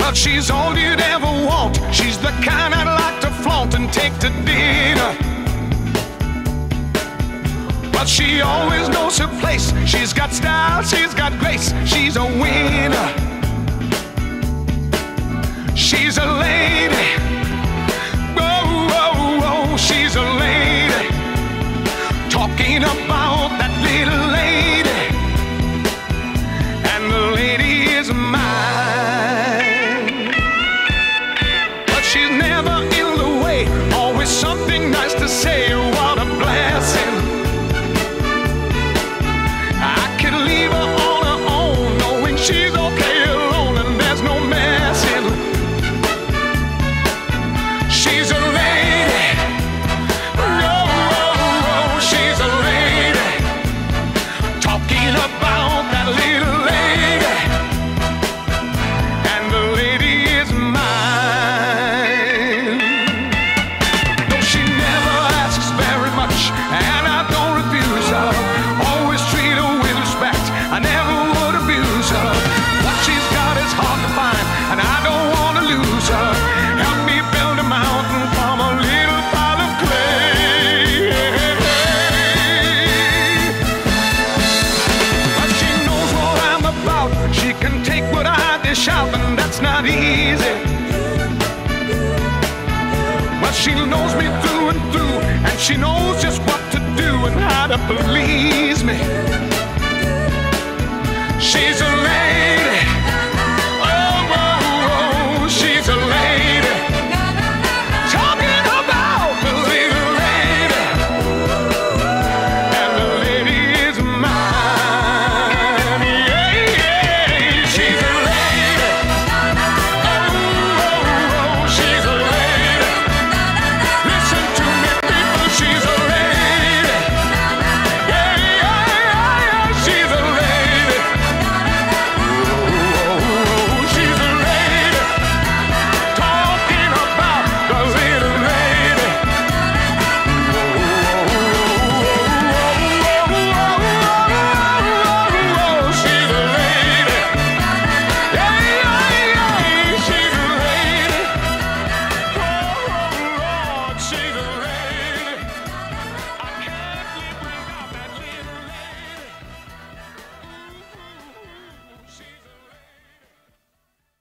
But she's all you'd ever want. She's the kind I'd like to flaunt and take to dinner. But she always knows her place. She's got style, she's got grace. She's a winner. She's a lady. Oh, oh, oh, she's a lady. Talking about that little lady. And the lady is mine. But she's never in the way. Always something nice to say. What a blessing. I could leave her on her own, knowing she's okay alone and there's no messing. She's a lady. Oh, oh, oh, she's a lady. Talking about that little lady. And the lady is mine. No, she never asks very much, and I don't refuse her. Always treat her with respect. I never would abuse her. What she's got is hard to find, and I don't want to lose her. Help me build a mountain from a little pile of clay. But she knows what I'm about. She can take what I dish out, and that's not easy. But she knows me through and through, and she knows just what to do and how to please me. She's a lady.